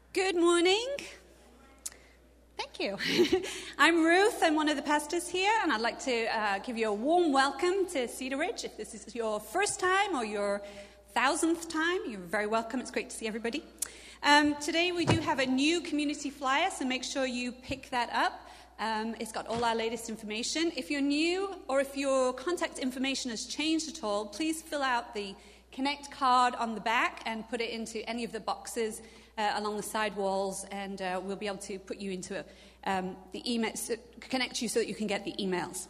Good morning. Thank you. I'm Ruth. I'm one of the pastors here, and I'd like to give you a warm welcome to Cedar Ridge. If this is your first time or your 1000th time, you're very welcome. It's great to see everybody. Today we do have a new community flyer, so make sure you pick that up. It's got all our latest information. If you're new or if your contact information has changed at all, please fill out the Connect card on the back and put it into any of the boxes along the side walls, and we'll be able to put you into the email, connect you so that you can get the emails.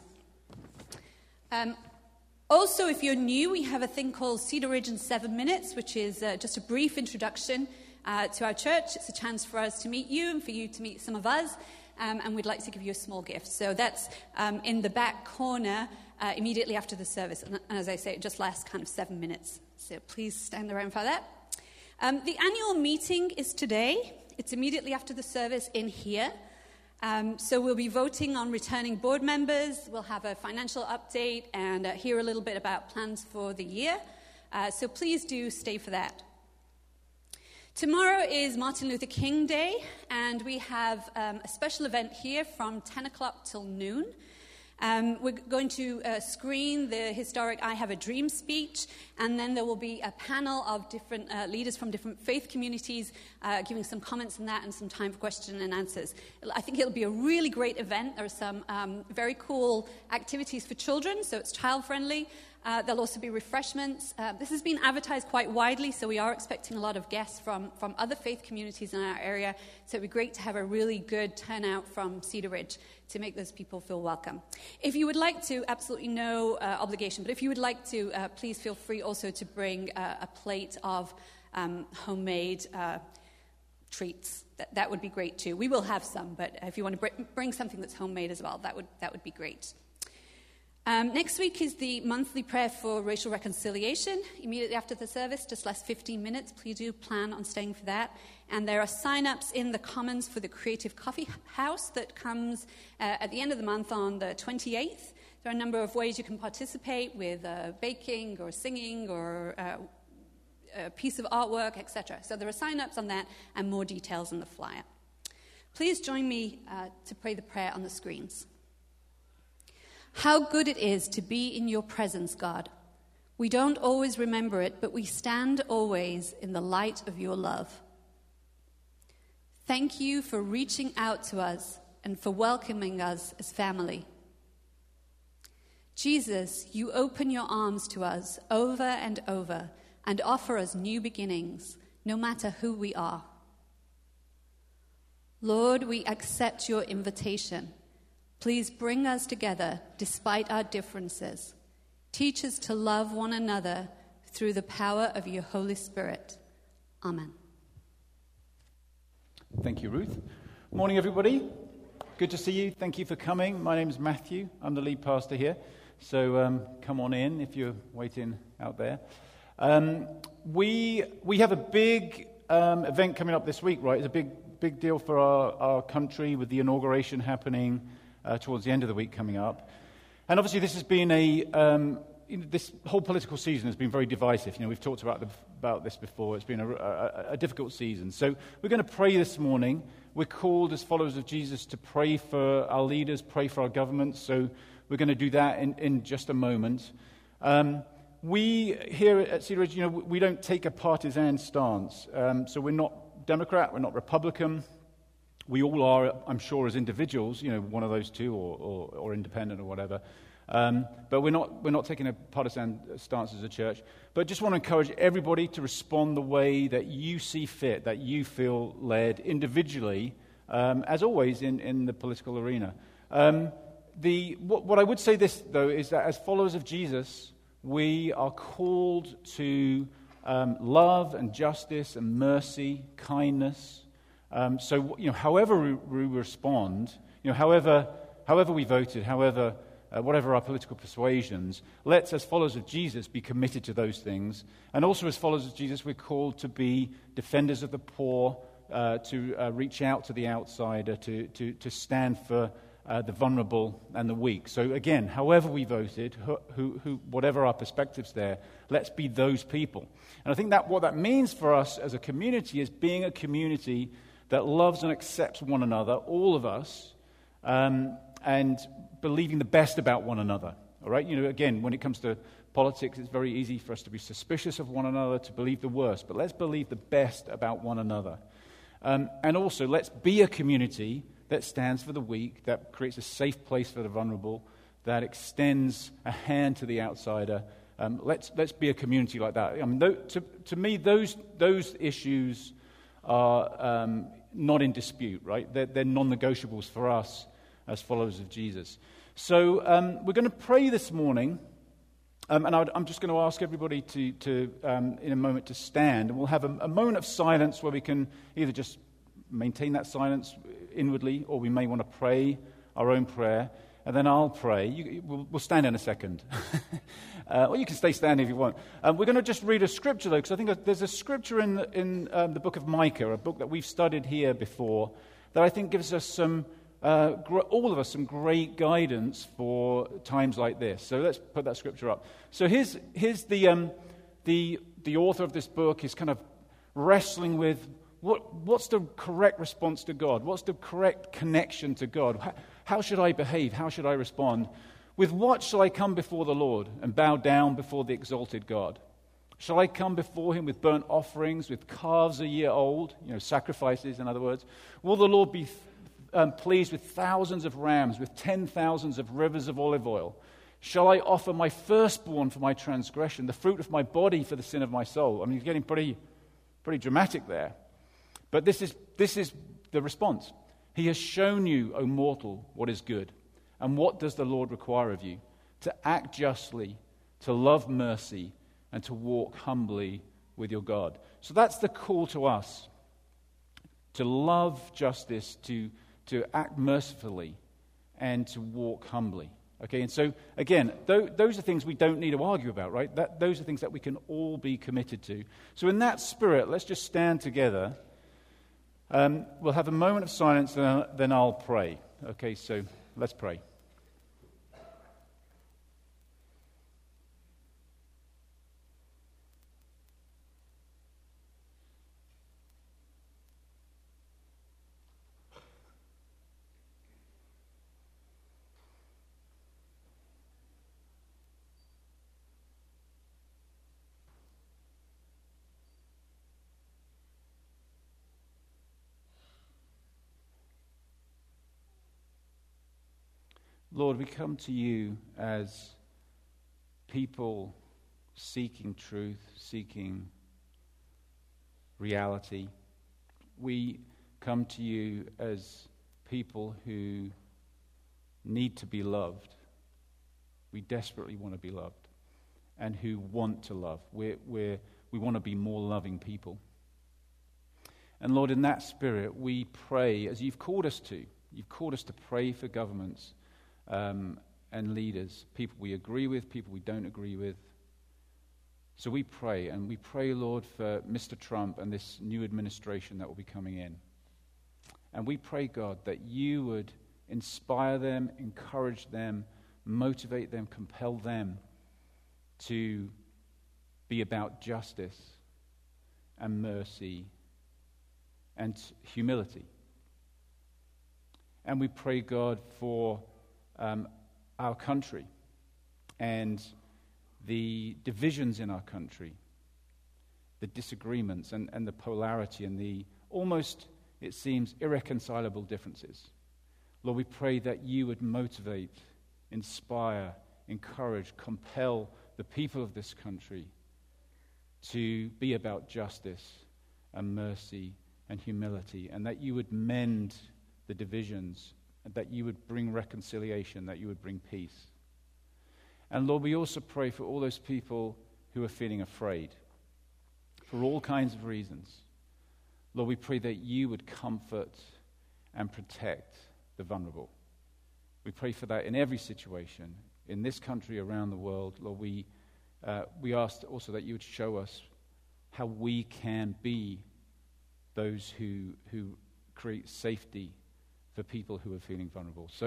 Also, if you're new, we have a thing called Cedar Ridge in 7 minutes, which is just a brief introduction to our church. It's a chance for us to meet you and for you to meet some of us, and we'd like to give you a small gift. So that's in the back corner immediately after the service, and as I say, it just lasts kind of 7 minutes. So please stand around for that. The annual meeting is today. It's immediately after the service in here. So we'll be voting on returning board members. We'll have a financial update and hear a little bit about plans for the year. So please do stay for that. Tomorrow is Martin Luther King Day, and we have a special event here from 10 o'clock till noon. We're going to screen the historic I Have a Dream speech, and then there will be a panel of different leaders from different faith communities giving some comments on that and some time for question and answers. I think it'll be a really great event. There are some very cool activities for children, so it's child-friendly. There'll also be refreshments. This has been advertised quite widely, so we are expecting a lot of guests from other faith communities in our area. So it'd be great to have a really good turnout from Cedar Ridge to make those people feel welcome. If you would like to, absolutely no obligation, but if you would like to, please feel free also to bring a plate of homemade treats. That would be great too. We will have some, but if you want to bring something that's homemade as well, that would be great. Next week is the monthly prayer for racial reconciliation. Immediately after the service, just last 15 minutes. Please do plan on staying for that. And there are sign-ups in the Commons for the Creative Coffee House that comes at the end of the month on the 28th. There are a number of ways you can participate with baking or singing or a piece of artwork, etc. So there are sign-ups on that and more details in the flyer. Please join me to pray the prayer on the screens. How good it is to be in your presence, God. We don't always remember it, but we stand always in the light of your love. Thank you for reaching out to us and for welcoming us as family. Jesus, you open your arms to us over and over and offer us new beginnings, no matter who we are. Lord, we accept your invitation. Please bring us together despite our differences. Teach us to love one another through the power of your Holy Spirit. Amen. Thank you, Ruth. Morning, everybody. Good to see you. Thank you for coming. My name is Matthew. I'm the lead pastor here. So come on in if you're waiting out there. We have a big event coming up this week, right? It's a big deal for our country with the inauguration happening towards the end of the week coming up. And obviously this has been this whole political season has been very divisive. You know, we've talked about this before. It's been a difficult season. So we're going to pray this morning. We're called as followers of Jesus to pray for our leaders, pray for our government. So we're going to do that in just a moment. We here at Cedar Ridge, we don't take a partisan stance. So we're not Democrat, we're not Republican. We all are, I'm sure, as individuals, one of those two, or independent or whatever. But we're not taking a partisan stance as a church. But just want to encourage everybody to respond the way that you see fit, that you feel led individually, as always in the political arena. What I would say this, though, is that as followers of Jesus, we are called to love and justice and mercy, kindness. So however we respond, however we voted, whatever our political persuasions, let's, as followers of Jesus, be committed to those things. And also, as followers of Jesus, we're called to be defenders of the poor, to reach out to the outsider, to stand for the vulnerable and the weak. So again, however we voted, whatever our perspectives there, let's be those people. And I think that what that means for us as a community is being a community that loves and accepts one another, all of us, and believing the best about one another. All right? Again, when it comes to politics, it's very easy for us to be suspicious of one another, to believe the worst. But let's believe the best about one another. And also, let's be a community that stands for the weak, that creates a safe place for the vulnerable, that extends a hand to the outsider. Let's be a community like that. I mean, to me, those issues are not in dispute, right? They're non-negotiables for us as followers of Jesus. So we're going to pray this morning, and I'm just going to ask everybody to in a moment to stand, and we'll have a moment of silence where we can either just maintain that silence inwardly, or we may want to pray our own prayer, and then I'll pray. We'll stand in a second. Or you can stay standing if you want. We're going to just read a scripture, though, because I think there's a scripture in the book of Micah, a book that we've studied here before, that I think gives us all of us some great guidance for times like this. So let's put that scripture up. So here's the author of this book is kind of wrestling with what's the correct response to God? What's the correct connection to God? How should I behave? How should I respond? With what shall I come before the Lord and bow down before the exalted God? Shall I come before him with burnt offerings, with calves a year old, sacrifices, in other words? Will the Lord be pleased with thousands of rams, with 10,000s of rivers of olive oil? Shall I offer my firstborn for my transgression, the fruit of my body for the sin of my soul? I mean, he's getting pretty dramatic there. But this is the response. He has shown you, O mortal, what is good. And what does the Lord require of you? To act justly, to love mercy, and to walk humbly with your God. So that's the call to us. To love justice, to act mercifully, and to walk humbly. Okay, and so, again, those are things we don't need to argue about, right? Those are things that we can all be committed to. So in that spirit, let's just stand together. We'll have a moment of silence, and then I'll pray. Okay, so let's pray. Lord, we come to you as people seeking truth, seeking reality. We come to you as people who need to be loved. We desperately want to be loved, and who want to love. We want to be more loving people. And Lord, in that spirit, we pray, as you've called us to. You've called us to pray for governments and leaders, people we agree with, people we don't agree with. So we pray, and we pray, Lord, for Mr. Trump and this new administration that will be coming in. And we pray, God, that you would inspire them, encourage them, motivate them, compel them to be about justice and mercy and humility. And we pray, God, for our country and the divisions in our country, the disagreements and the polarity and the almost, it seems, irreconcilable differences. Lord, we pray that you would motivate, inspire, encourage, compel the people of this country to be about justice and mercy and humility, and that you would mend the divisions, that you would bring reconciliation, that you would bring peace. And Lord, we also pray for all those people who are feeling afraid for all kinds of reasons. Lord, we pray that you would comfort and protect the vulnerable. We pray for that in every situation, in this country, around the world. Lord, we ask also that you would show us how we can be those who create safety for people who are feeling vulnerable. So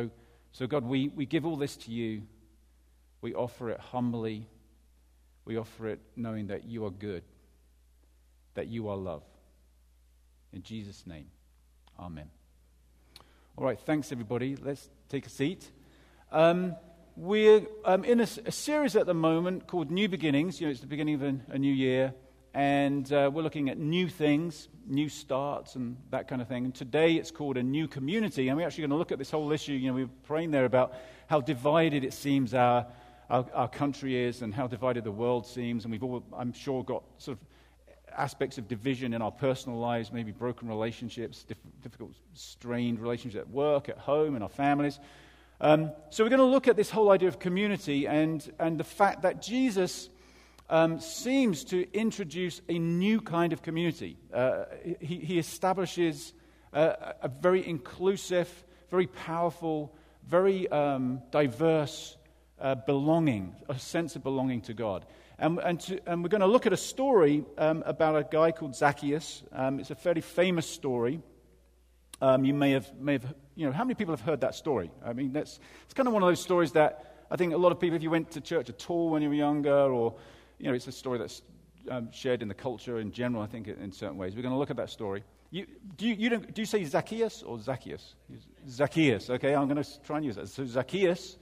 So God, we give all this to you. We offer it humbly. We offer it knowing that you are good, that you are love. In Jesus' name, amen. All right, thanks everybody. Let's take a seat. We're in a series at the moment called New Beginnings. You know, it's the beginning of a new year, and we're looking at new things, new starts, and that kind of thing. And today it's called A New Community, and we're actually going to look at this whole issue. You know, we were praying there about how divided it seems our country is, and how divided the world seems, and we've all, I'm sure, got sort of aspects of division in our personal lives, maybe broken relationships, difficult, strained relationships at work, at home, in our families. So we're going to look at this whole idea of community and the fact that Jesus seems to introduce a new kind of community. He establishes a very inclusive, very powerful, very diverse belonging, a sense of belonging to God. And we're going to look at a story about a guy called Zacchaeus. It's a fairly famous story. You may have, you know, how many people have heard that story? I mean, it's kind of one of those stories that I think a lot of people, if you went to church at all when you were younger, or, you know, it's a story that's shared in the culture in general, I think, in certain ways. We're going to look at that story. Do you say Zacchaeus or Zacchaeus? Zacchaeus, okay, I'm going to try and use that. So Zacchaeus,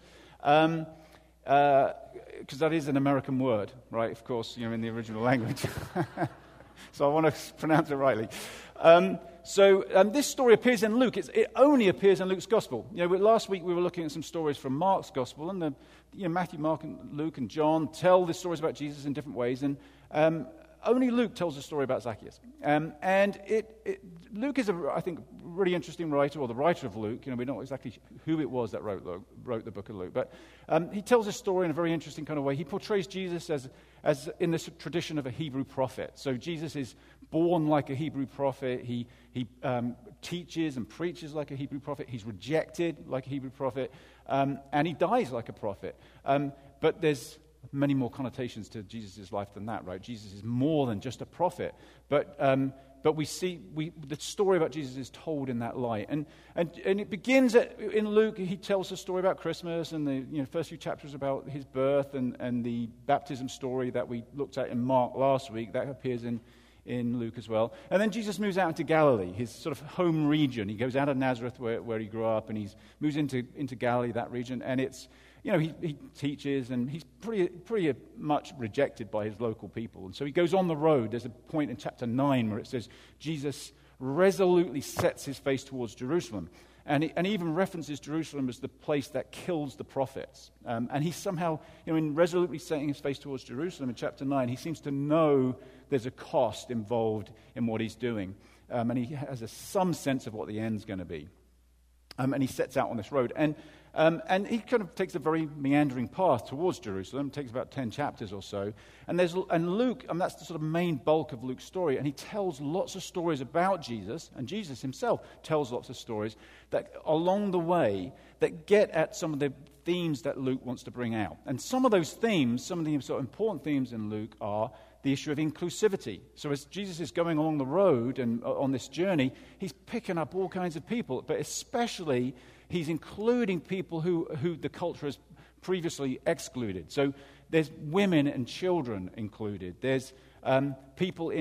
because that is an American word, right? Of course, you know, in the original language. So I want to pronounce it rightly. So this story appears in Luke. It only appears in Luke's Gospel. You know, last week we were looking at some stories from Mark's Gospel, and Matthew, Mark, and Luke, and John tell the stories about Jesus in different ways, and only Luke tells a story about Zacchaeus. And Luke is, I think, a really interesting writer, or the writer of Luke. You know, we don't know exactly who it was that wrote the book of Luke, but he tells a story in a very interesting kind of way. He portrays Jesus as in this tradition of a Hebrew prophet. So Jesus is born like a Hebrew prophet. He teaches and preaches like a Hebrew prophet. He's rejected like a Hebrew prophet, and he dies like a prophet. But there's many more connotations to Jesus' life than that, right? Jesus is more than just a prophet. But we see the story about Jesus is told in that light, and it begins in Luke. He tells a story about Christmas, and the first few chapters about his birth, and the baptism story that we looked at in Mark last week that appears in Luke as well. And then Jesus moves out into Galilee, his sort of home region. He goes out of Nazareth where he grew up, and he moves into Galilee, that region, and it's, you know, he teaches, and he's pretty much rejected by his local people. And so he goes on the road. There's a point in chapter 9 where it says Jesus resolutely sets his face towards Jerusalem. And he even references Jerusalem as the place that kills the prophets. And he somehow, you know, in resolutely setting his face towards Jerusalem in chapter 9, he seems to know there's a cost involved in what he's doing. And he has some sense of what the end's going to be. And he sets out on this road. And he kind of takes a very meandering path towards Jerusalem. It takes about 10 chapters or so. And Luke, that's the sort of main bulk of Luke's story. And he tells lots of stories about Jesus, and Jesus himself tells lots of stories that along the way that get at some of the themes that Luke wants to bring out. And some of those themes, some of the sort of important themes in Luke are the issue of inclusivity. So as Jesus is going along the road and on this journey, he's picking up all kinds of people, but especially he's including people who the culture has previously excluded. So there's women and children included. There's people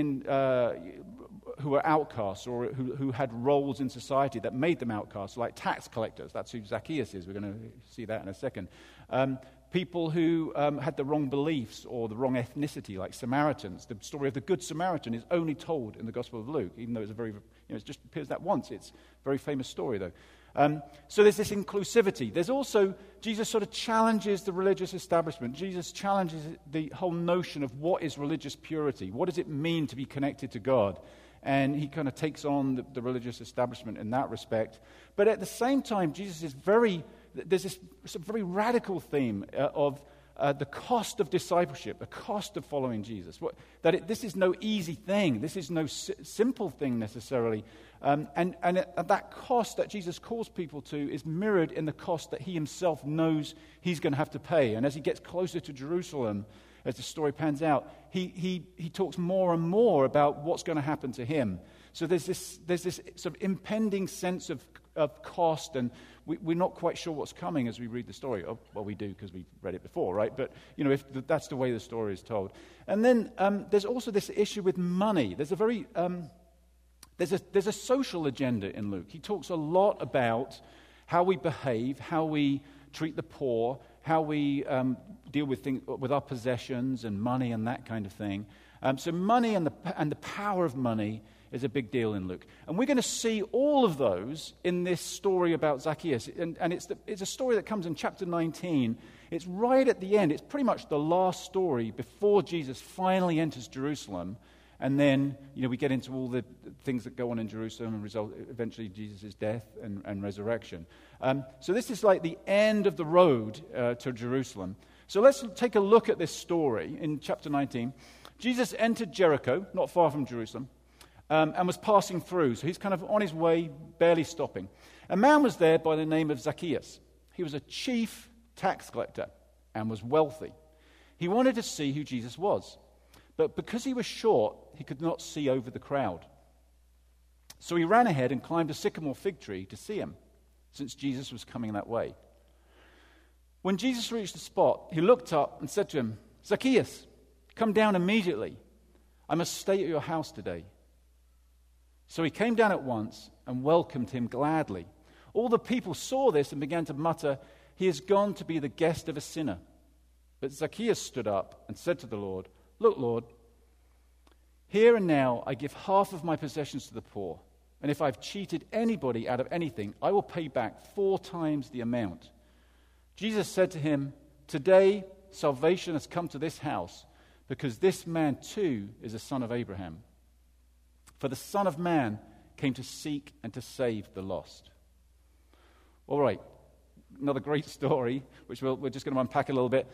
who are outcasts, or who had roles in society that made them outcasts, like tax collectors. That's who Zacchaeus is. We're going to see that in a second. People who had the wrong beliefs or the wrong ethnicity, like Samaritans. The story of the Good Samaritan is only told in the Gospel of Luke, even though it's it just appears that once. It's a very famous story, though. So there's this inclusivity. There's also, Jesus sort of challenges the religious establishment. Jesus challenges the whole notion of what is religious purity. What does it mean to be connected to God? And he kind of takes on the religious establishment in that respect. But at the same time, there's this very radical theme of the cost of discipleship, the cost of following Jesus. This is no easy thing. This is no simple thing necessarily. And that cost that Jesus calls people to is mirrored in the cost that he himself knows he's going to have to pay. And as he gets closer to Jerusalem, as the story pans out, he talks more and more about what's going to happen to him. So there's this sort of impending sense of cost, and we're not quite sure what's coming as we read the story. Oh, well, we do because we've read it before, right? But, if that's the way the story is told. And then there's also this issue with money. There's a very... There's a social agenda in Luke. He talks a lot about how we behave, how we treat the poor, how we deal with our possessions and money and that kind of thing. So money and the power of money is a big deal in Luke. And we're going to see all of those in this story about Zacchaeus. And it's a story that comes in chapter 19. It's right at the end. It's pretty much the last story before Jesus finally enters Jerusalem. And then, we get into all the things that go on in Jerusalem and result eventually Jesus' death and resurrection. So this is like the end of the road to Jerusalem. So let's take a look at this story in chapter 19. Jesus entered Jericho, not far from Jerusalem, and was passing through. So he's kind of on his way, barely stopping. A man was there by the name of Zacchaeus. He was a chief tax collector and was wealthy. He wanted to see who Jesus was. But because he was short, he could not see over the crowd. So he ran ahead and climbed a sycamore fig tree to see him, since Jesus was coming that way. When Jesus reached the spot, he looked up and said to him, "Zacchaeus, come down immediately. I must stay at your house today." So he came down at once and welcomed him gladly. All the people saw this and began to mutter, "He has gone to be the guest of a sinner." But Zacchaeus stood up and said to the Lord, "Look, Lord, here and now I give half of my possessions to the poor, and if I've cheated anybody out of anything, I will pay back 4 times the amount." Jesus said to him, "Today salvation has come to this house, because this man too is a son of Abraham. For the Son of Man came to seek and to save the lost." All right, another great story, which we're just going to unpack a little bit.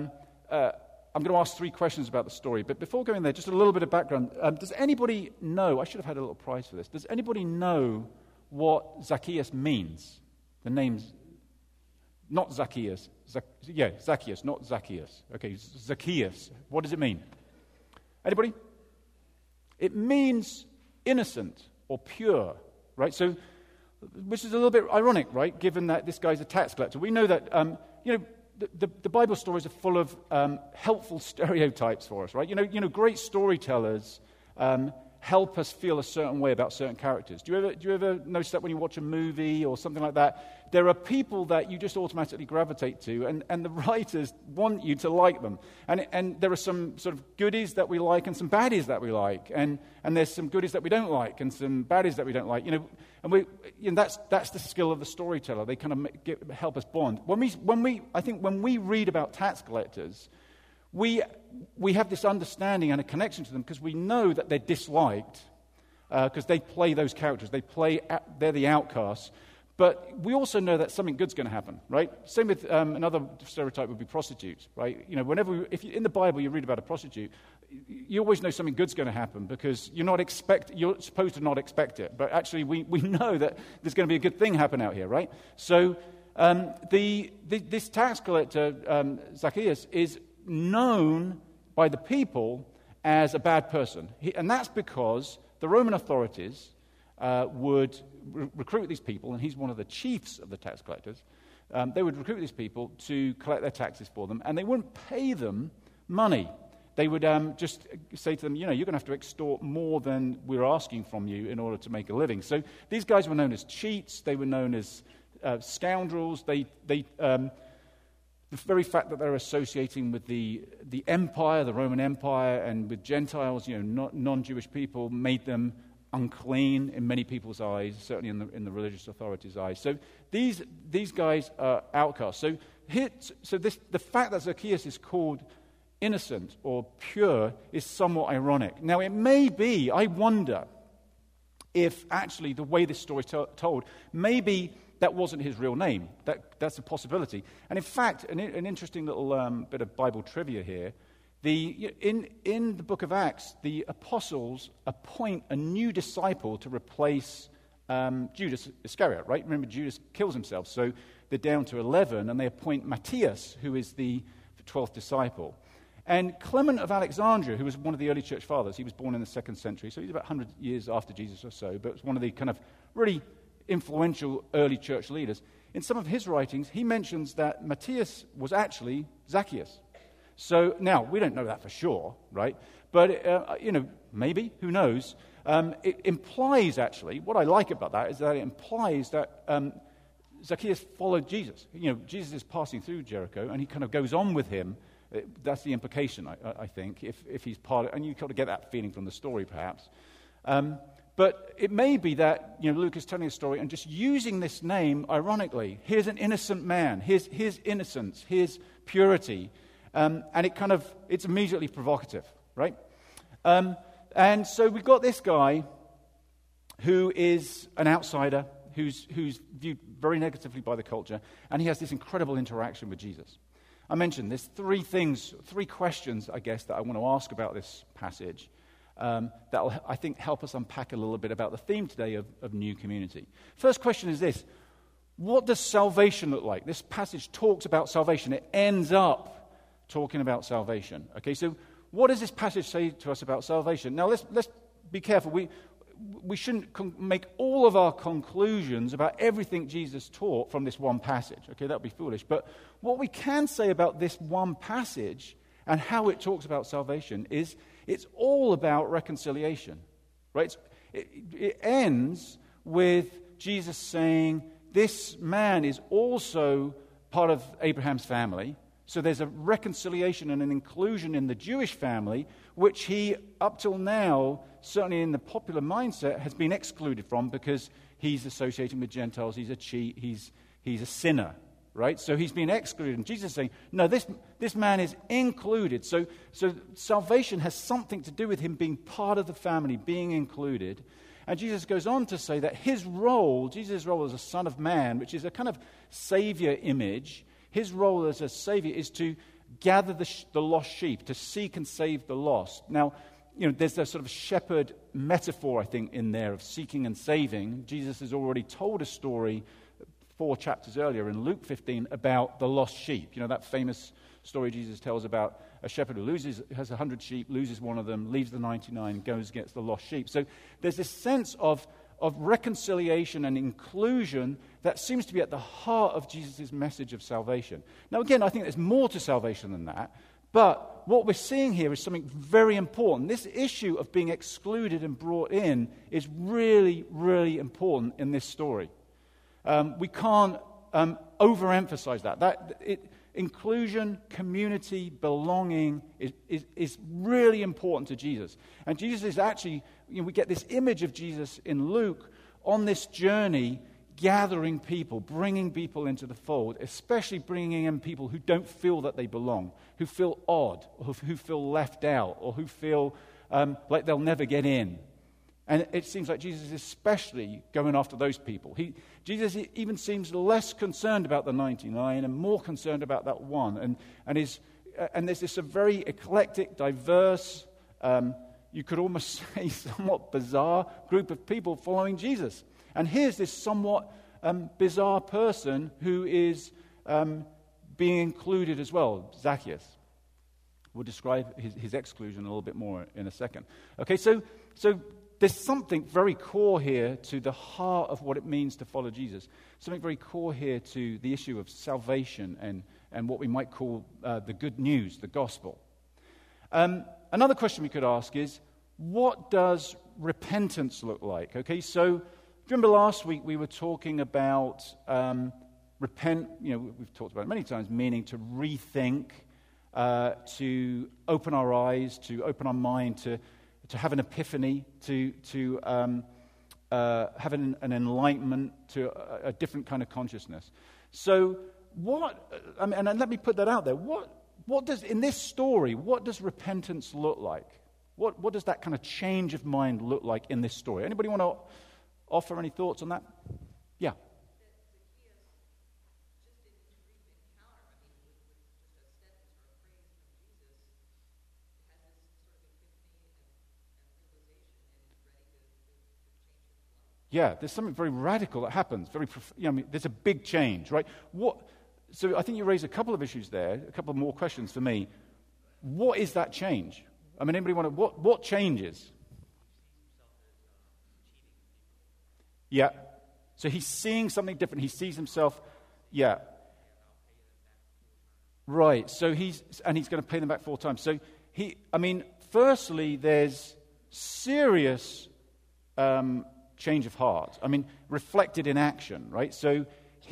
I'm going to ask 3 questions about the story, but before going there, just a little bit of background. Does anybody know, I should have had a little prize for this, does anybody know what Zacchaeus means? The name's not Zacchaeus. Zacchaeus, not Zacchaeus. Okay, Zacchaeus. What does it mean? Anybody? It means innocent or pure, right? So, which is a little bit ironic, right, given that this guy's a tax collector. We know that, the Bible stories are full of helpful stereotypes for us, right? Great storytellers help us feel a certain way about certain characters. Do you ever notice that when you watch a movie or something like that? There are people that you just automatically gravitate to, and the writers want you to like them. And there are some sort of goodies that we like and some baddies that we like, and there's some goodies that we don't like and some baddies that we don't like. And that's the skill of the storyteller. They kind of help us bond. When we read about tax collectors, we have this understanding and a connection to them because we know that they're disliked because they play those characters. They're the outcasts. But we also know that something good's going to happen, right? Same with another stereotype would be prostitutes, right? If in the Bible you read about a prostitute, you always know something good's going to happen because you're supposed to not expect it. But actually, we know that there's going to be a good thing happen out here, right? So this tax collector, Zacchaeus, is known by the people as a bad person. And that's because the Roman authorities would recruit these people, and he's one of the chiefs of the tax collectors. They would recruit these people to collect their taxes for them, and they wouldn't pay them money. They would just say to them, you're going to have to extort more than we're asking from you in order to make a living. So these guys were known as cheats. They were known as scoundrels. The very fact that they're associating with the empire, the Roman Empire, and with Gentiles, non-Jewish people, made them unclean in many people's eyes, certainly in the religious authorities' eyes. So these guys are outcasts. So the fact that Zacchaeus is called innocent or pure is somewhat ironic. Now, it may be, I wonder, if actually the way this story is told, maybe that wasn't his real name. That's a possibility. And in fact, an interesting little bit of Bible trivia here. In the book of Acts, the apostles appoint a new disciple to replace Judas Iscariot, right? Remember, Judas kills himself, so they're down to 11, and they appoint Matthias, who is the 12th disciple. And Clement of Alexandria, who was one of the early church fathers, he was born in the 2nd century, so he's about 100 years after Jesus or so, but was one of the kind of really influential early church leaders. In some of his writings, he mentions that Matthias was actually Zacchaeus. So now, we don't know that for sure, right? But, maybe, who knows? It implies, actually, what I like about that is that it implies that Zacchaeus followed Jesus. Jesus is passing through Jericho, and he kind of goes on with him. That's the implication, I think, if he's part of, and you kind of get that feeling from the story, perhaps. But it may be that, Luke is telling a story and just using this name, ironically. Here's an innocent man. Here's innocence. Here's purity. And it's immediately provocative, right? And so we've got this guy who is an outsider, who's viewed very negatively by the culture, and he has this incredible interaction with Jesus. I mentioned there's three questions, I guess, that I want to ask about this passage that will, I think, help us unpack a little bit about the theme today of New Community. First question is this: what does salvation look like? This passage talks about salvation. It ends up talking about salvation. Okay, so what does this passage say to us about salvation? Now, let's be careful. We shouldn't make all of our conclusions about everything Jesus taught from this one passage. Okay, that would be foolish. But what we can say about this one passage and how it talks about salvation is it's all about reconciliation, right? It ends with Jesus saying, this man is also part of Abraham's family. So there's a reconciliation and an inclusion in the Jewish family, which he, up till now, certainly in the popular mindset, has been excluded from because he's associating with Gentiles, he's a cheat, he's a sinner, right? So he's been excluded. And Jesus is saying, no, this man is included. So salvation has something to do with him being part of the family, being included. And Jesus goes on to say that Jesus' role as a son of man, which is a kind of savior image, his role as a savior is to gather the lost sheep, to seek and save the lost. Now, there's a sort of shepherd metaphor, I think, in there of seeking and saving. Jesus has already told a story 4 chapters earlier in Luke 15 about the lost sheep. That famous story Jesus tells about a shepherd who has 100 sheep, loses one of them, leaves the 99, goes and gets the lost sheep. So there's this sense of reconciliation and inclusion that seems to be at the heart of Jesus' message of salvation. Now, again, I think there's more to salvation than that, but what we're seeing here is something very important. This issue of being excluded and brought in is really, really important in this story. We can't overemphasize that. Inclusion, community, belonging is really important to Jesus. And Jesus is actually, we get this image of Jesus in Luke on this journey, gathering people, bringing people into the fold, especially bringing in people who don't feel that they belong, who feel odd, or who feel left out, or who feel like they'll never get in. And it seems like Jesus is especially going after those people. Jesus even seems less concerned about the 99 and more concerned about that one. And there's this a very eclectic, diverse, you could almost say somewhat bizarre group of people following Jesus. And here's this somewhat bizarre person who is being included as well, Zacchaeus. We'll describe his exclusion a little bit more in a second. Okay, so there's something very core here to the heart of what it means to follow Jesus. Something very core here to the issue of salvation and what we might call the good news, the gospel. Another question we could ask is, what does repentance look like? Okay, so remember last week we were talking about repent, we've talked about it many times, meaning to rethink, to open our eyes, to open our mind, to have an epiphany, to have an enlightenment, to a different kind of consciousness. So and let me put that out there, what does, in this story, what does repentance look like? What does that kind of change of mind look like in this story? Anybody want to offer any thoughts on that? Yeah. Yeah, there's something very radical that happens. There's a big change, right? So I think you raised a couple of issues there, a couple of more questions for me. what is that change? I mean, anybody want to, what changes? Yeah. So he's seeing something different. He sees himself, yeah. Right. So he's going to pay them back 4 times. So firstly, there's serious change of heart. I mean, reflected in action, right? So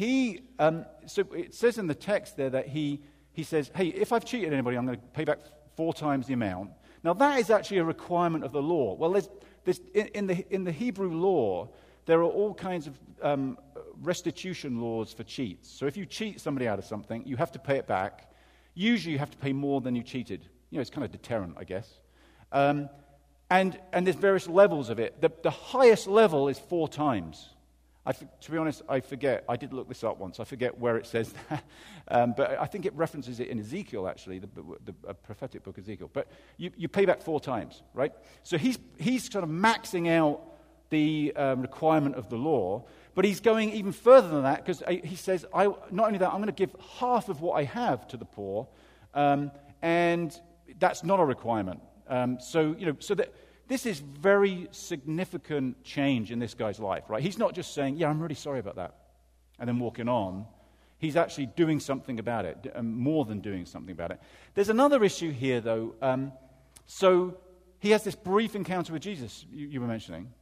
so it says in the text there that he says, hey, if I've cheated anybody, I'm going to pay back 4 times the amount. Now, that is actually a requirement of the law. Well, there's in the Hebrew law, there are all kinds of restitution laws for cheats. So if you cheat somebody out of something, you have to pay it back. Usually you have to pay more than you cheated. It's kind of deterrent, I guess. And there's various levels of it. The highest level is 4 times. To be honest, I forget. I did look this up once. I forget where it says that. But I think it references it in Ezekiel, actually, the prophetic book Ezekiel. But you pay back 4 times, right? So he's sort of maxing out the requirement of the law, but he's going even further than that because he says, not only that, I'm going to give half of what I have to the poor, and that's not a requirement. So that this is very significant change in this guy's life, right? He's not just saying, yeah, I'm really sorry about that, and then walking on. He's actually doing something about it, more than doing something about it. There's another issue here, though. So he has this brief encounter with Jesus you were mentioning.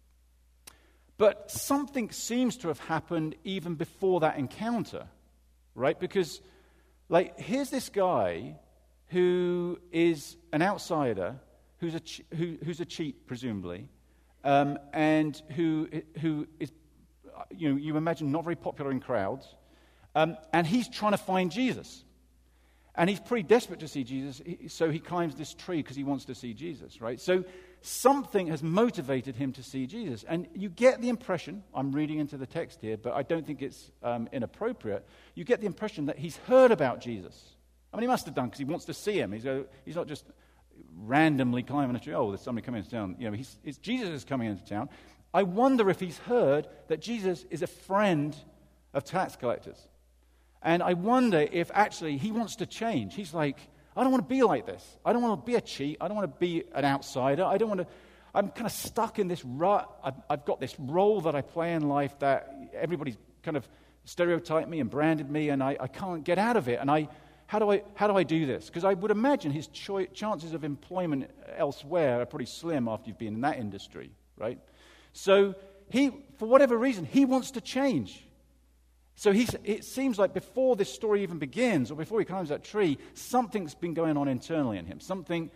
But something seems to have happened even before that encounter, right? Because, here's this guy who is an outsider, who's a cheat, presumably, and who is, you imagine, not very popular in crowds, and he's trying to find Jesus. And he's pretty desperate to see Jesus, so he climbs this tree because he wants to see Jesus, right? So something has motivated him to see Jesus. And you get the impression, I'm reading into the text here, but I don't think it's inappropriate, you get the impression that he's heard about Jesus. I mean, he must have done because he wants to see him. He's not just randomly climbing a tree. Oh, there's somebody coming into town. Jesus is coming into town. I wonder if he's heard that Jesus is a friend of tax collectors. And I wonder if actually he wants to change. He's like, I don't want to be like this. I don't want to be a cheat. I don't want to be an outsider. I'm kind of stuck in this rut. I've got this role that I play in life that everybody's kind of stereotyped me and branded me, and I can't get out of it. And how do I do this? Because I would imagine his chances of employment elsewhere are pretty slim after you've been in that industry, right? So for whatever reason, he wants to change. So it seems like before this story even begins, or before he climbs that tree, something's been going on internally in him, something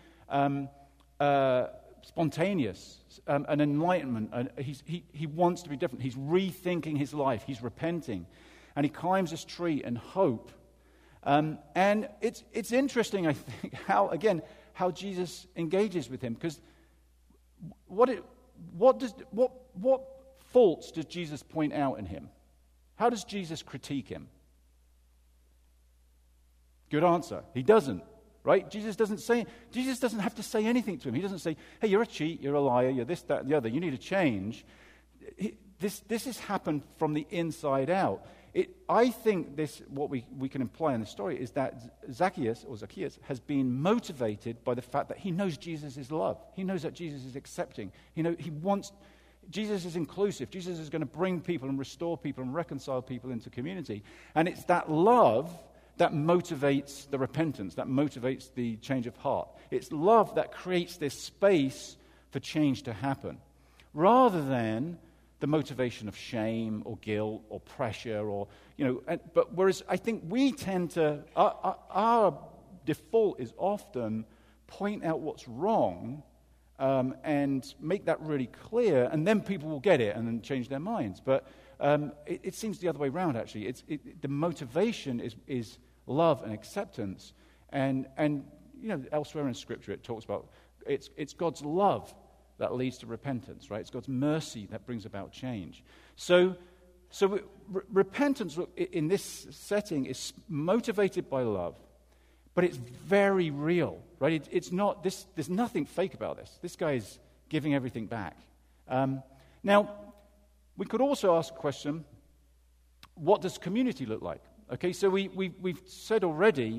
spontaneous, an enlightenment. He wants to be different. He's rethinking his life. He's repenting. And he climbs this tree in hope. And it's interesting, I think, how Jesus engages with him. Because what faults does Jesus point out in him? How does Jesus critique him? Good answer. He doesn't, right? Jesus doesn't have to say anything to him. He doesn't say, hey, you're a cheat, you're a liar, you're this, that, and the other, you need to change. This has happened from the inside out. I think what we can imply in the story is that Zacchaeus has been motivated by the fact that he knows Jesus is love. He knows that Jesus is accepting. Jesus is inclusive. Jesus is going to bring people and restore people and reconcile people into community. And it's that love that motivates the repentance, that motivates the change of heart. It's love that creates this space for change to happen, rather than the motivation of shame or guilt or pressure but whereas I think we tend to, our default is often point out what's wrong and make that really clear, and then people will get it and then change their minds. But it seems the other way around, actually. The motivation is love and acceptance. And elsewhere in Scripture it talks about it's God's love that leads to repentance, right? It's God's mercy that brings about change. So repentance in this setting is motivated by love. But it's very real, right? It's not this. There's nothing fake about this. This guy is giving everything back. Now, we could also ask a question: what does community look like? Okay, so we've said already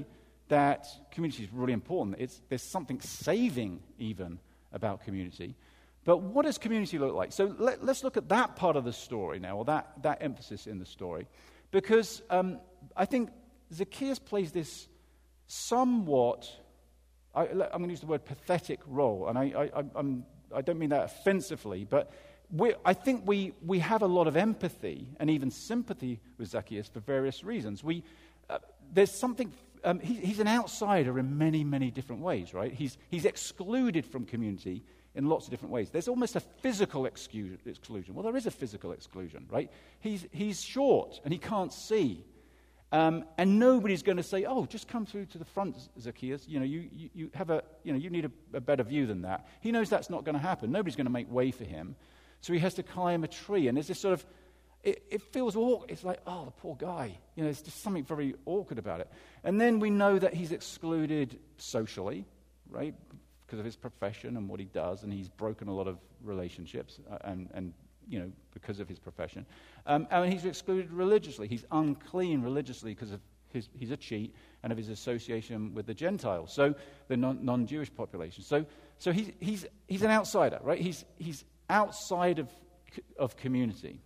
that community is really important. There's something saving even about community. But what does community look like? So let's look at that part of the story now, or that emphasis in the story. Because I think Zacchaeus plays this somewhat, I'm going to use the word pathetic role, and I don't mean that offensively, but I think we have a lot of empathy and even sympathy with Zacchaeus for various reasons. There's something, he's an outsider in many, many different ways, right? He's excluded from community in lots of different ways. There's almost a physical exclusion. Well, there is a physical exclusion, right? He's short and he can't see. And nobody's going to say, "Oh, just come through to the front, Zacchaeus. You need a better view than that." He knows that's not going to happen. Nobody's going to make way for him, so he has to climb a tree. And there's this sort of, it feels awkward. It's like, oh, the poor guy. There's just something very awkward about it. And then we know that he's excluded socially, right, because of his profession and what he does, and he's broken a lot of relationships and because of his profession. And he's excluded religiously. He's unclean religiously because of he's a cheat and of his association with the Gentiles, so the non-Jewish population. So he's an outsider, right? He's outside of community.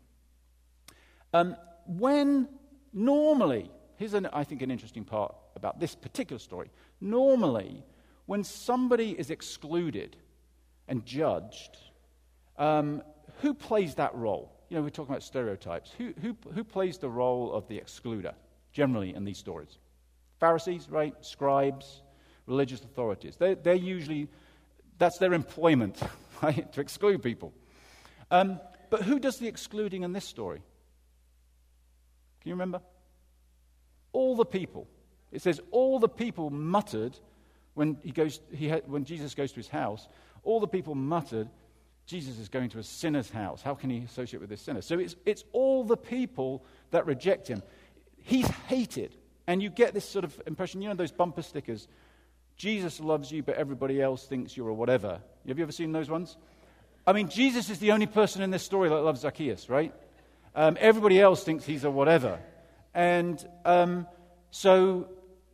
When normally, I think an interesting part about this particular story. Normally, when somebody is excluded and judged, who plays that role? We're talking about stereotypes. Who plays the role of the excluder, generally, in these stories? Pharisees, right? Scribes, religious authorities. They're usually, that's their employment, right? To exclude people. But who does the excluding in this story? Can you remember? All the people. It says all the people muttered when Jesus goes to his house. All the people muttered, "Jesus is going to a sinner's house. How can he associate with this sinner?" So it's all the people that reject him. He's hated. And you get this sort of impression, those bumper stickers, "Jesus loves you, but everybody else thinks you're a whatever." Have you ever seen those ones? I mean, Jesus is the only person in this story that loves Zacchaeus, right? Everybody else thinks he's a whatever. And so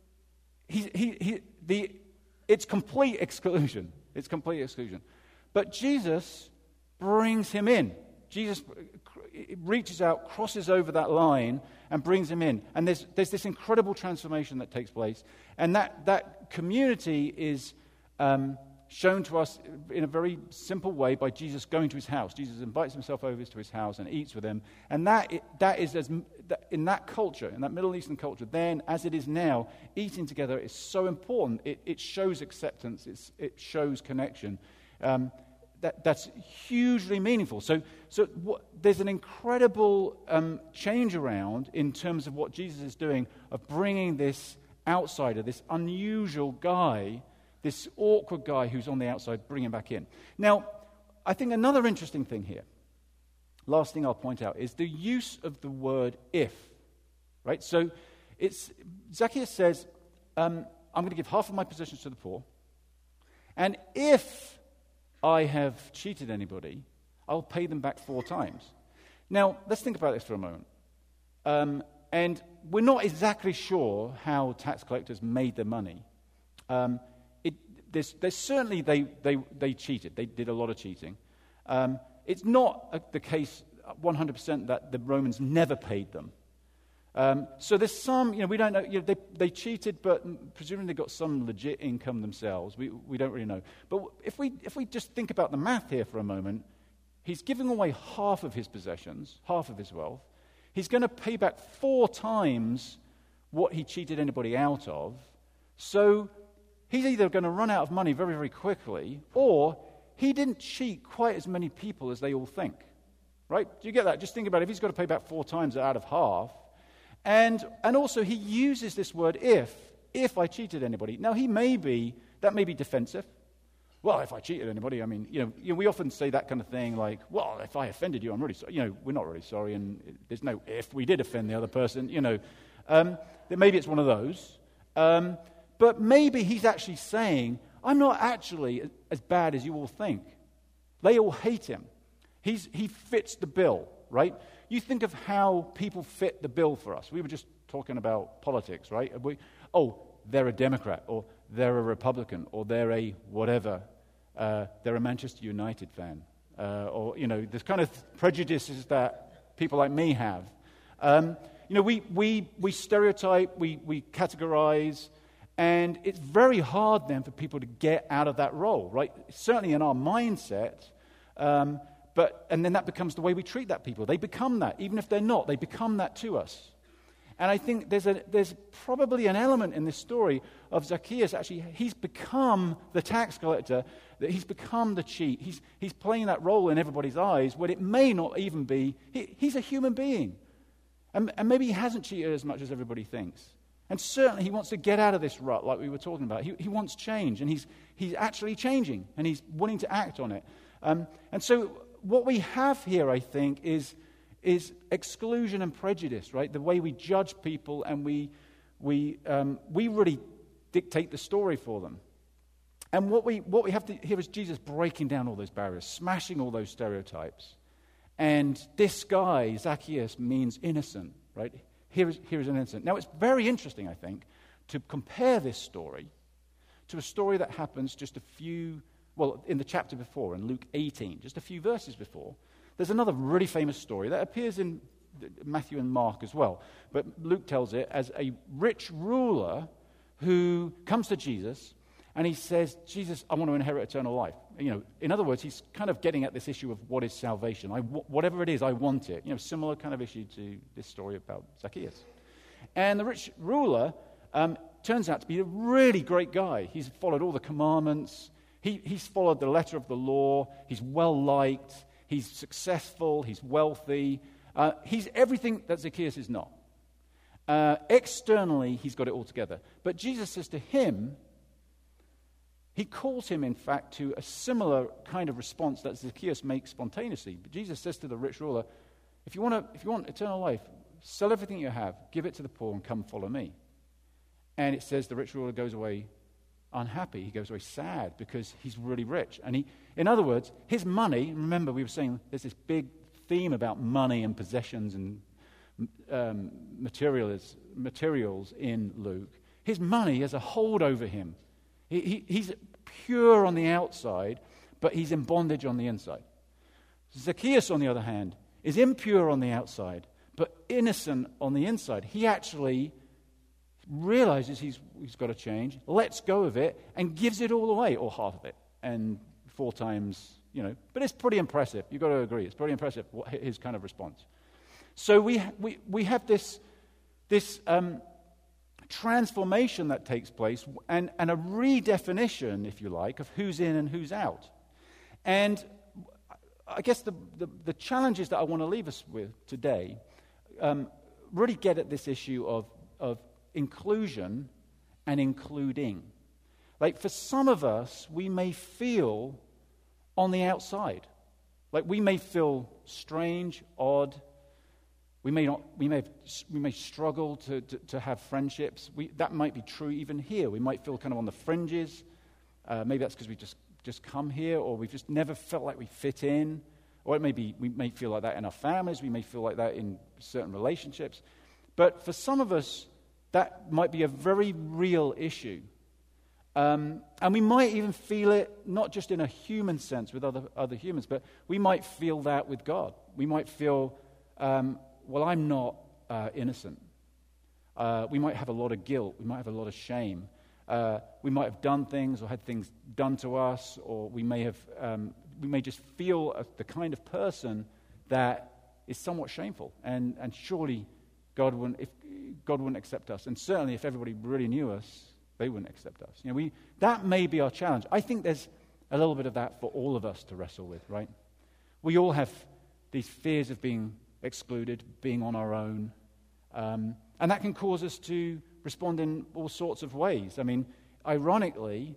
it's complete exclusion. It's complete exclusion. But Jesus brings him in. Jesus reaches out, crosses over that line, and brings him in. And there's this incredible transformation that takes place. And that community is shown to us in a very simple way by Jesus going to his house. Jesus invites himself over to his house and eats with him. And that is in that culture, in that Middle Eastern culture, then as it is now, eating together is so important. It shows acceptance. It shows connection. That's hugely meaningful. So there's an incredible change around in terms of what Jesus is doing, of bringing this outsider, this unusual guy, this awkward guy who's on the outside, bring him back in. Now, I think another interesting thing here, last thing I'll point out, is the use of the word "if." Right? So Zacchaeus says, "I'm going to give half of my possessions to the poor, and if I have cheated anybody, I'll pay them back 4 times." Now, let's think about this for a moment. And we're not exactly sure how tax collectors made their money. There's certainly they cheated. They did a lot of cheating. It's not the case 100% that the Romans never paid them. So there's some, we don't know. They cheated, but presumably they got some legit income themselves. We don't really know. But if we just think about the math here for a moment, he's giving away half of his possessions, half of his wealth. He's going to pay back 4 times what he cheated anybody out of. So he's either going to run out of money very, very quickly, or he didn't cheat quite as many people as they all think. Right? Do you get that? Just think about it. If he's got to pay back 4 times out of half. And also he uses this word if I cheated anybody. Now that may be defensive. Well, if I cheated anybody, I mean, we often say that kind of thing like, well, if I offended you, I'm really sorry. We're not really sorry, and there's no if we did offend the other person, maybe it's one of those. But maybe he's actually saying, I'm not actually as bad as you all think. They all hate him. He fits the bill, right? You think of how people fit the bill for us. We were just talking about politics, right? they're a Democrat, or they're a Republican, or they're a whatever. They're a Manchester United fan. Or, there's kind of prejudices that people like me have. We stereotype, we categorize, and it's very hard then for people to get out of that role, right? Certainly in our mindset, and then that becomes the way we treat that people. They become that, even if they're not, they become that to us. And I think there's probably an element in this story of Zacchaeus. Actually, he's become the tax collector, that he's become the cheat. He's playing that role in everybody's eyes when it may not even be. He's a human being. And maybe he hasn't cheated as much as everybody thinks. And certainly he wants to get out of this rut like we were talking about. He wants change, and he's actually changing, and he's willing to act on it. And so what we have here, I think, is exclusion and prejudice, right? The way we judge people, and we really dictate the story for them. And what we have to hear is Jesus breaking down all those barriers, smashing all those stereotypes. And this guy, Zacchaeus, means innocent, right? Here is an innocent. Now, it's very interesting, I think, to compare this story to a story that happens just in the chapter before, in Luke 18, just a few verses before. There's another really famous story that appears in Matthew and Mark as well. But Luke tells it as a rich ruler who comes to Jesus and he says, Jesus, I want to inherit eternal life. In other words, he's kind of getting at this issue of what is salvation. Whatever it is, I want it. Similar kind of issue to this story about Zacchaeus. And the rich ruler turns out to be a really great guy. He's followed all the commandments. He's followed the letter of the law. He's well-liked. He's successful, he's wealthy. He's everything that Zacchaeus is not. Externally, he's got it all together. But Jesus says to him, he calls him, in fact, to a similar kind of response that Zacchaeus makes spontaneously. But Jesus says to the rich ruler, if you want eternal life, sell everything you have, give it to the poor, and come follow me. And it says the rich ruler goes away unhappy. He goes away sad because he's really rich. And in other words, his money, remember we were saying there's this big theme about money and possessions and materials in Luke. His money has a hold over him. He's pure on the outside, but he's in bondage on the inside. Zacchaeus, on the other hand, is impure on the outside, but innocent on the inside. He actually realizes he's got to change, lets go of it, and gives it all away, or half of it, and 4 times, But it's pretty impressive. You've got to agree. It's pretty impressive, his kind of response. So we have this transformation that takes place, and a redefinition, if you like, of who's in and who's out. And I guess the challenges that I want to leave us with today really get at this issue of inclusion and including. Like, for some of us, we may feel on the outside. Like, we may feel strange, odd. We may struggle to have friendships. That might be true even here. We might feel kind of on the fringes. Maybe that's because we just come here, or we've just never felt like we fit in. Or it may be we may feel like that in our families. We may feel like that in certain relationships. But for some of us, that might be a very real issue. And we might even feel it not just in a human sense with other humans, but we might feel that with God. We might feel, well, I'm not innocent. We might have a lot of guilt. We might have a lot of shame. We might have done things or had things done to us, or we may just feel the kind of person that is somewhat shameful. And surely God wouldn't accept us. And certainly if everybody really knew us, they wouldn't accept us. That may be our challenge. I think there's a little bit of that for all of us to wrestle with, right? We all have these fears of being excluded, being on our own. And that can cause us to respond in all sorts of ways. I mean, ironically,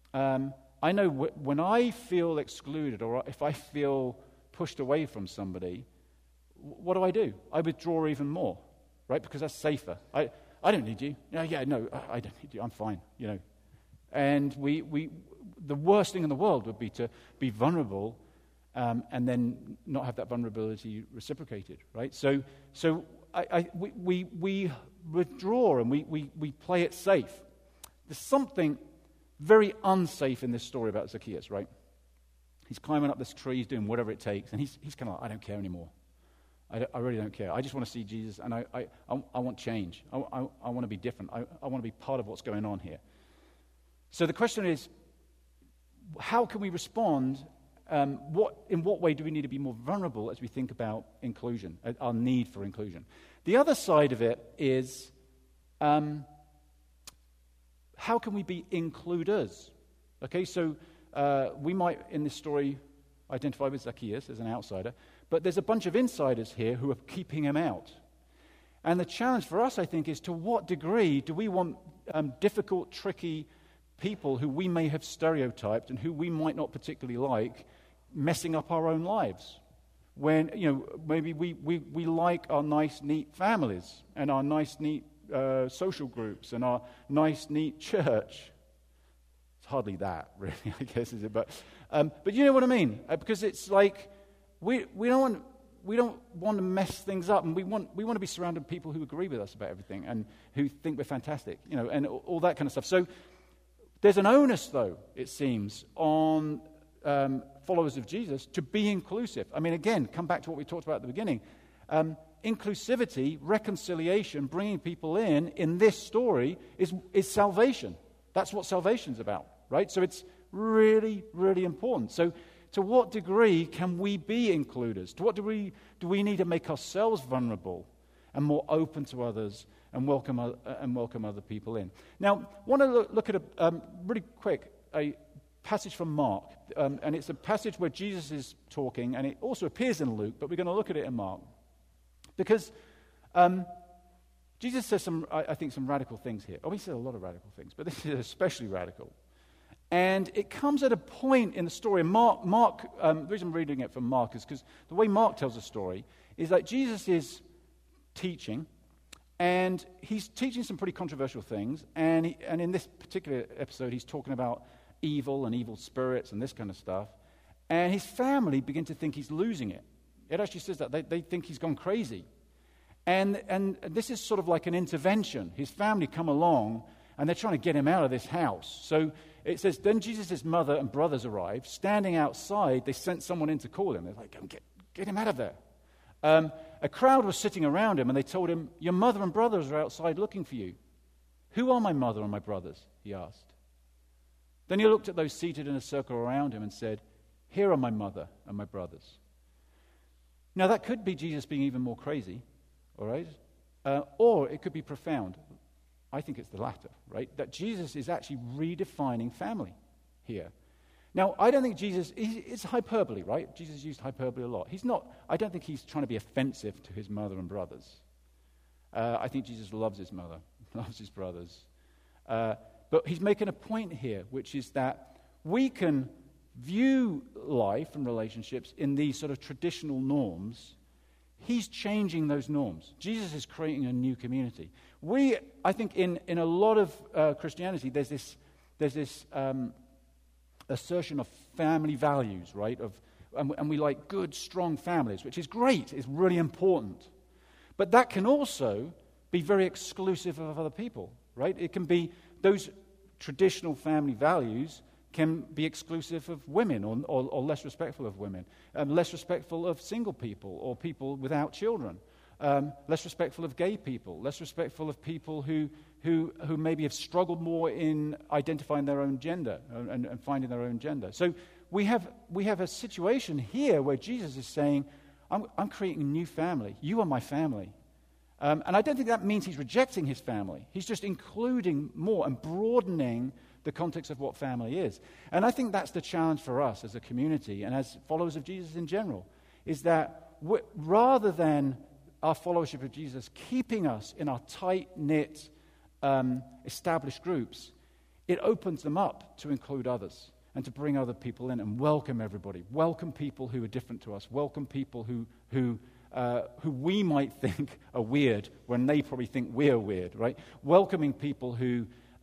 I know when I feel excluded, or if I feel pushed away from somebody, what do? I withdraw even more, right? Because that's safer. I don't need you. No, I don't need you. I'm fine, And the worst thing in the world would be to be vulnerable and then not have that vulnerability reciprocated, right? So we withdraw and we play it safe. there's something very unsafe in this story about Zacchaeus, right? He's climbing up this tree, he's doing whatever it takes, and he's kind of like, I don't care anymore. I really don't care. I just want to see Jesus, and I want change. I want to be different. I want to be part of what's going on here. So the question is, how can we respond? In what way do we need to be more vulnerable as we think about inclusion, our need for inclusion? The other side of it is, how can we be includers? Okay, so we might, in this story, identify with Zacchaeus as an outsider, but there's a bunch of insiders here who are keeping him out. And the challenge for us, I think, is to what degree do we want difficult, tricky people who we may have stereotyped and who we might not particularly like messing up our own lives? When, maybe we like our nice, neat families and our nice, neat social groups and our nice, neat church. It's hardly that, really, I guess, is it? But you know what I mean? Because it's like we don't want to mess things up, and we want to be surrounded by people who agree with us about everything and who think we're fantastic, and all that kind of stuff. So there's an onus, though, it seems, on followers of Jesus to be inclusive. I mean, again, come back to what we talked about at the beginning. Inclusivity, reconciliation, bringing people in this story is salvation. That's what salvation's about, right? So it's really, really important. So to what degree can we be includers? To what degree do we need to make ourselves vulnerable and more open to others and welcome other people in? Now, I want to look at really quick a passage from Mark, and it's a passage where Jesus is talking, and it also appears in Luke, but we're going to look at it in Mark because Jesus says some radical things here. Oh, he said a lot of radical things, but this is especially radical. And it comes at a point in the story. Mark, the reason I'm reading it from Mark is because the way Mark tells the story is that Jesus is teaching, and he's teaching some pretty controversial things. And in this particular episode, he's talking about evil and evil spirits and this kind of stuff. And his family begin to think he's losing it. It actually says that they think he's gone crazy. And this is sort of like an intervention. His family come along, and they're trying to get him out of this house. So it says, then Jesus' mother and brothers arrived. Standing outside, they sent someone in to call him. They're like, go get him out of there. A crowd was sitting around him, and they told him, your mother and brothers are outside looking for you. Who are my mother and my brothers? He asked. Then he looked at those seated in a circle around him and said, here are my mother and my brothers. Now, that could be Jesus being even more crazy, all right? Or it could be profound. I think it's the latter, right? That Jesus is actually redefining family here. Now, I don't think it's hyperbole, right? Jesus used hyperbole a lot. I don't think he's trying to be offensive to his mother and brothers. I think Jesus loves his mother, loves his brothers. But he's making a point here, which is that we can view life and relationships in these sort of traditional norms. He's changing those norms. Jesus is creating a new community. I think in a lot of Christianity, there's this assertion of family values, right? And we like good, strong families, which is great. It's really important. But that can also be very exclusive of other people, right? It can be those traditional family values can be exclusive of women or less respectful of women, less respectful of single people or people without children, less respectful of gay people, less respectful of people who maybe have struggled more in identifying their own gender and finding their own gender. So we have a situation here where Jesus is saying, I'm creating a new family. You are my family. And I don't think that means he's rejecting his family. He's just including more and broadening the context of what family is. And I think that's the challenge for us as a community and as followers of Jesus in general, is that rather than our followership of Jesus keeping us in our tight-knit, established groups, it opens them up to include others and to bring other people in and welcome everybody. Welcome people who are different to us. Welcome people who we might think are weird when they probably think we're weird, right? Welcoming people who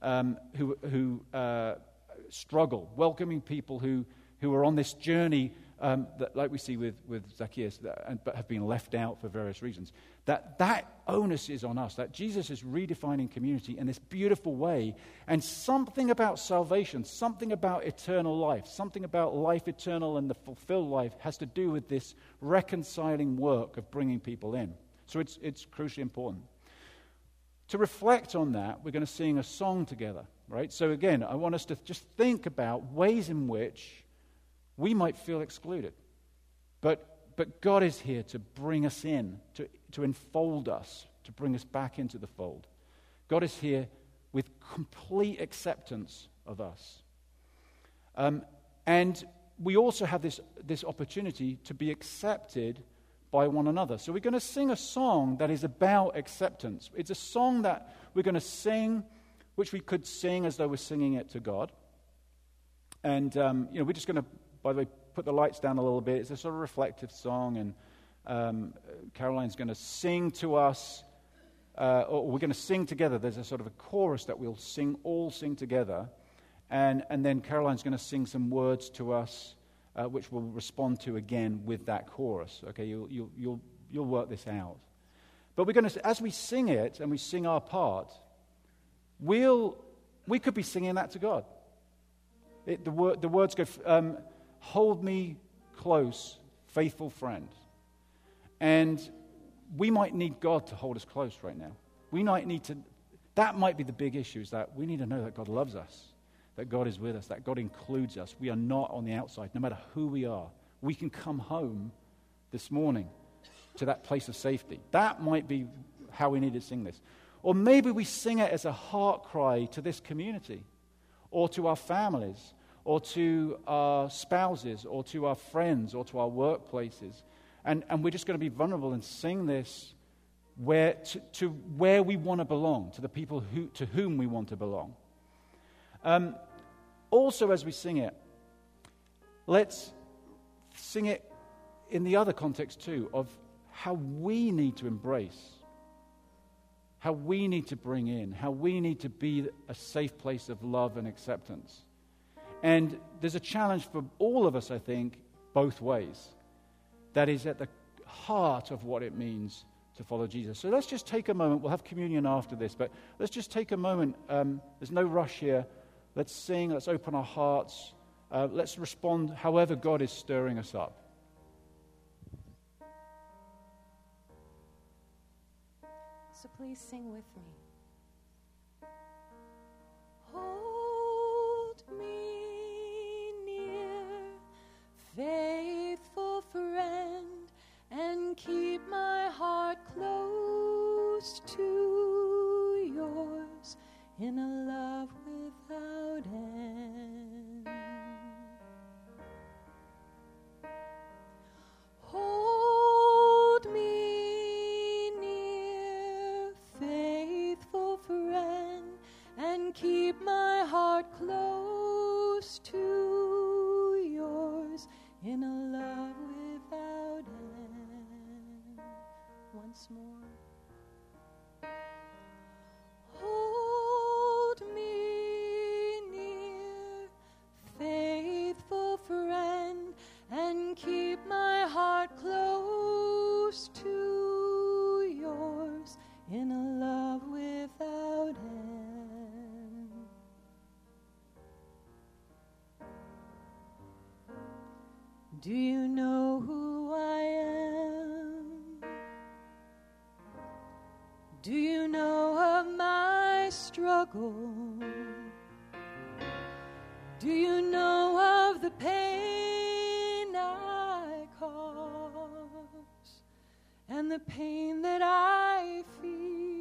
struggle, welcoming people who are on this journey, that, like we see with Zacchaeus, but have been left out for various reasons. That onus is on us, that Jesus is redefining community in this beautiful way. And something about salvation, something about eternal life, something about life eternal and the fulfilled life has to do with this reconciling work of bringing people in. So it's crucially important. To reflect on that, we're going to sing a song together, right? So again, I want us to just think about ways in which we might feel excluded. But God is here to bring us in, to enfold us, to bring us back into the fold. God is here with complete acceptance of us. And we also have this opportunity to be accepted by one another. So we're going to sing a song that is about acceptance. It's a song that we're going to sing, which we could sing as though we're singing it to God. And, we're just going to, by the way, put the lights down a little bit. It's a sort of reflective song, and Caroline's going to sing to us, or we're going to sing together. There's a sort of a chorus that we'll all sing together, and then Caroline's going to sing some words to us, which we'll respond to again with that chorus. Okay, you'll work this out. But we're going to, as we sing it and we sing our part, we could be singing that to God. The words go, hold me close, faithful friend. And we might need God to hold us close right now. That might be the big issue, is that we need to know that God loves us, that God is with us, that God includes us. We are not on the outside, no matter who we are. We can come home this morning to that place of safety. That might be how we need to sing this. Or maybe we sing it as a heart cry to this community, or to our families, or to our spouses, or to our friends, or to our workplaces. And we're just going to be vulnerable and sing this to where we want to belong, to the people to whom we want to belong. Also, as we sing it, let's sing it in the other context too, of how we need to embrace, how we need to bring in, how we need to be a safe place of love and acceptance. And there's a challenge for all of us, I think, both ways. That is at the heart of what it means to follow Jesus. So let's just take a moment. We'll have communion after this, but let's just take a moment. There's no rush here. Let's sing. Let's open our hearts. Let's respond however God is stirring us up. So please sing with me. Hold me near, faithful friend, and keep my heart close to yours in a love without end. Hold me near, faithful friend, and keep my heart close to yours in a love without end. Once more. Hold me near, faithful friend, and keep my heart close to yours in a love without end. Do you know who I am? Do you know of my struggle? Do you know of the pain I cause and the pain that I feel?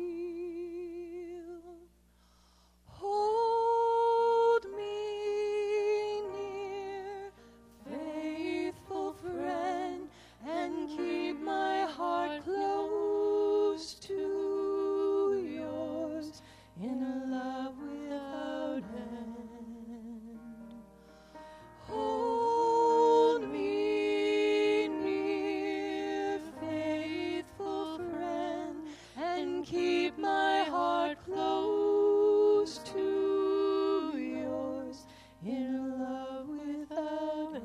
Hold me near, faithful friend, and keep my heart close to yours in a love without end. Hold me near, faithful friend, and keep my heart close to yours in a love without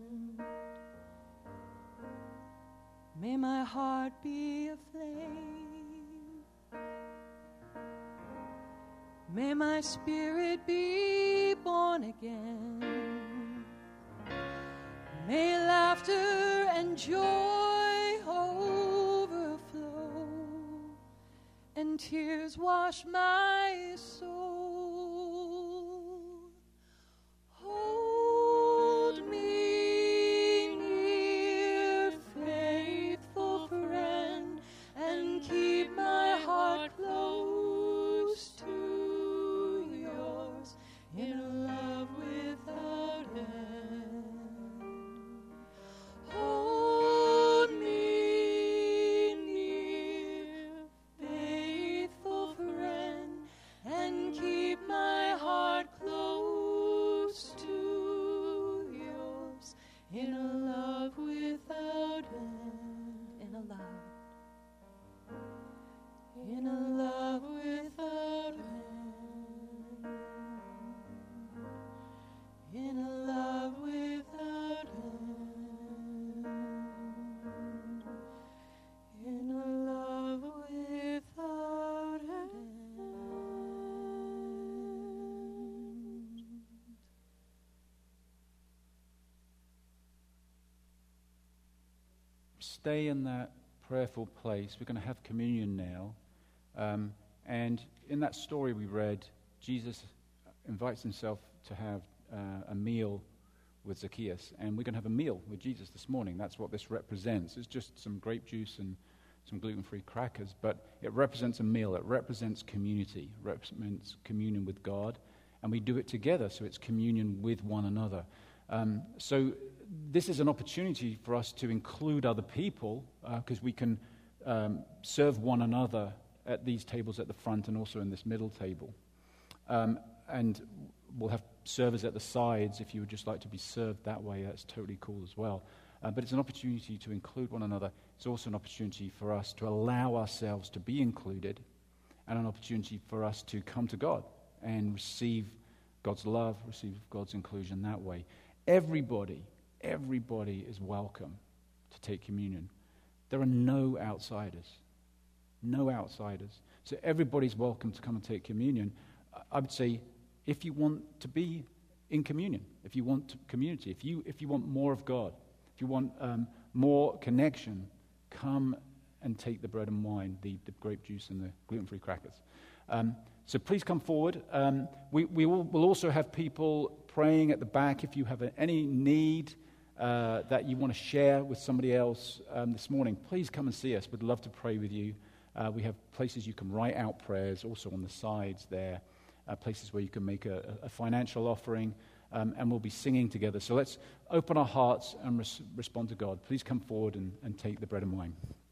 end. May my heart be a flame May my spirit be born again. May laughter and joy overflow, and tears wash my soul. Hold me near, faithful friend, and keep my heart close to yours in a love without end. Hold me near, faithful friend, and keep my heart close to yours in a love without end. In a love without end. In a love without end. In a love without end. Stay in that prayerful place. We're going to have communion now. And in that story we read, Jesus invites himself to have a meal with Zacchaeus. And we're going to have a meal with Jesus this morning. That's what this represents. It's just some grape juice and some gluten-free crackers, but it represents a meal. It represents community. It represents communion with God. And we do it together, so it's communion with one another. So this is an opportunity for us to include other people, because we can serve one another at these tables at the front and also in this middle table. And we'll have servers at the sides if you would just like to be served that way. That's totally cool as well. But it's an opportunity to include one another. It's also an opportunity for us to allow ourselves to be included, and an opportunity for us to come to God and receive God's love, receive God's inclusion that way. Everybody is welcome to take communion. There are no outsiders. No outsiders. So everybody's welcome to come and take communion. I would say, if you want to be in communion, if you want community, if you want more of God, if you want more connection, come and take the bread and wine, the grape juice and the gluten-free crackers. So please come forward. We'll also have people praying at the back. If you have any need that you want to share with somebody else this morning, please come and see us. We'd love to pray with you. We have places you can write out prayers, also on the sides there, places where you can make a financial offering, and we'll be singing together. So let's open our hearts and respond to God. Please come forward and take the bread and wine.